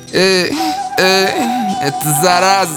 Это зараза.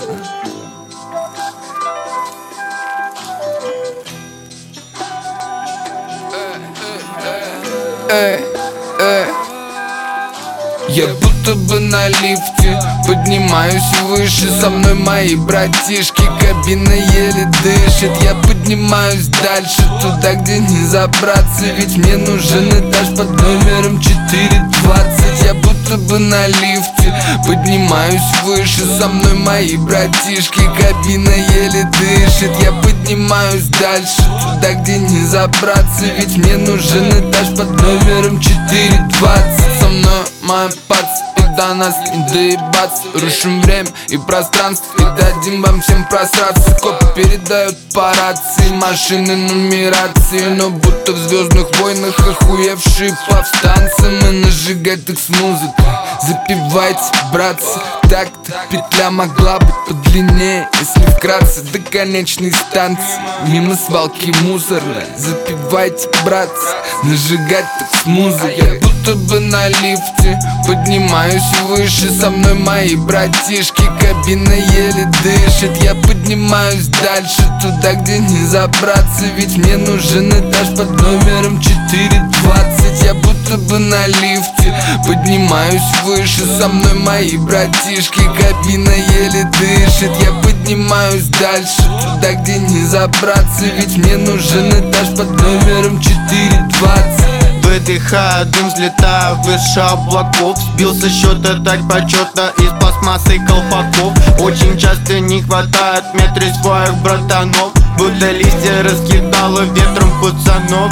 Я будто бы на лифте, поднимаюсь выше. Со мной мои братишки, кабина еле дышит. Я поднимаюсь дальше, туда, где не забраться. Ведь мне нужен этаж под номером 420. Я будто бы на лифте, поднимаюсь выше. Со мной мои братишки, кабина еле дышит. Я поднимаюсь дальше, туда, где не забраться. Ведь мне нужен этаж под номером 420. Со мной моя пац, и до нас не доебаться. Рушим время и пространство, и дадим вам всем просраться. Копы передают по рации, машины нумерации. Но будто в Звездных войнах охуевшие повстанцы. Мы нажигать их с музыкой, запивайте, братцы. Так-то петля могла быть подлиннее, если вкратце до конечной станции. Мимо свалки мусорной, запивайте, братцы. Нажигать так с музыкой. Я будто бы на лифте, поднимаюсь выше. Со мной мои братишки, кабина еле дышит. Я поднимаюсь дальше, туда, где не забраться. Ведь мне нужен этаж под номером 420. Я будто бы на лифте, поднимаюсь выше. Со мной мои братишки, кабина еле дышит. Я поднимаюсь дальше, туда, где не забраться. Ведь мне нужен этаж под номером 420. Выдыхаю дым, взлетаю выше облаков. Сбился счета так почетно из пластмассы колпаков. Очень часто не хватает в метре своих братанов. Будто листья раскидало ветром пацанов.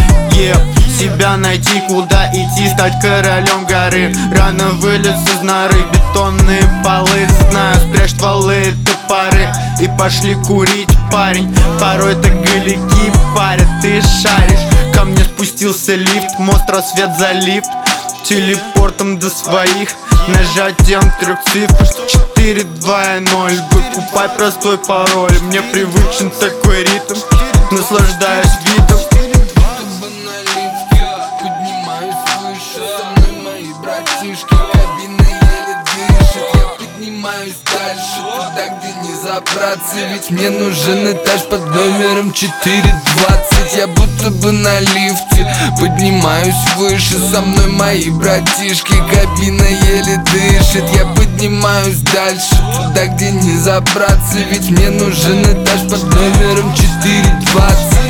Себя найти, куда идти, стать королем горы. Рано вылез из норы, бетонные полы. Знаю, спрячь стволы, топоры и пошли курить, парень. Порой так галики парят, ты шаришь. Ко мне спустился лифт, мост рассвет залив. Телепортом до своих, нажатием 3 цифр 420. Выкупай простой пароль, мне привычен такой ритм. Наслаждаюсь видом. Кабина еле дышит. Я поднимаюсь дальше, туда, где не забраться. Ведь мне нужен этаж под номером 420. Я будто бы на лифте, поднимаюсь выше. Со мной мои братишки, кабина еле дышит. Я поднимаюсь дальше, туда, где не забраться. Ведь мне нужен этаж под номером 420.